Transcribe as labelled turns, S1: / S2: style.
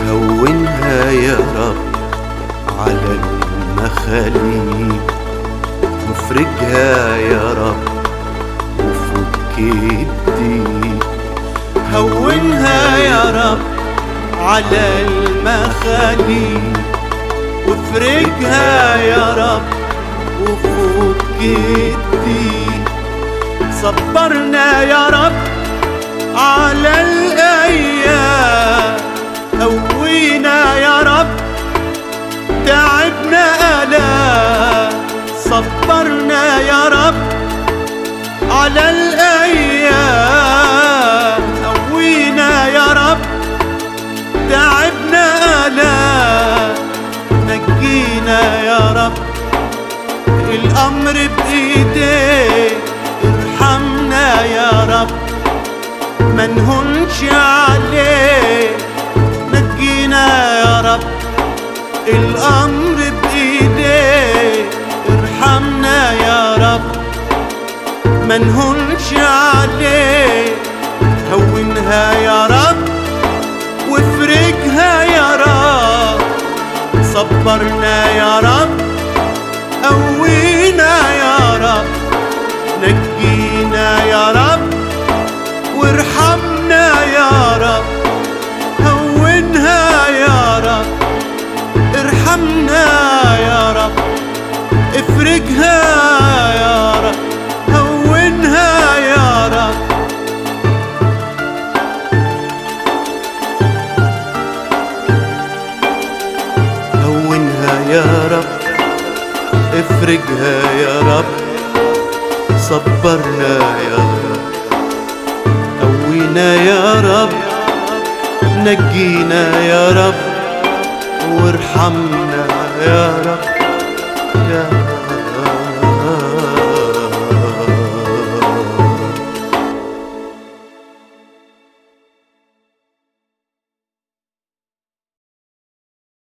S1: هونها يا رب على المخاليق، وافرجها يا رب وفك الضيق. هونها يا رب على المخاليق، وافرجها يا رب وفك الضيق. صبرنا يا رب على الأيام، قوينا يا رب تعبنا آلام. صبرنا يا رب على الأيام، قوينا يا رب تعبنا آلام. نجينا يا رب الأمر بإيديك، ارحمنا يا رب ما نهونش عليك. نجينا يا رب الأمر بإيديك، ارحمنا يا رب ما نهونش عليك. هونها يا رب وافرجها يا رب. صبرنا يا رب قوينا يا رب. نجينا يا رب وارحمنا يا رب. هونها يا رب ارحمنا يا رب. افرجها يا رب هونها يا رب. هونها يا رب افرجها يا رب. صبرنا يا رب قوينا يا رب. نجينا يا رب وارحمنا يا رب يا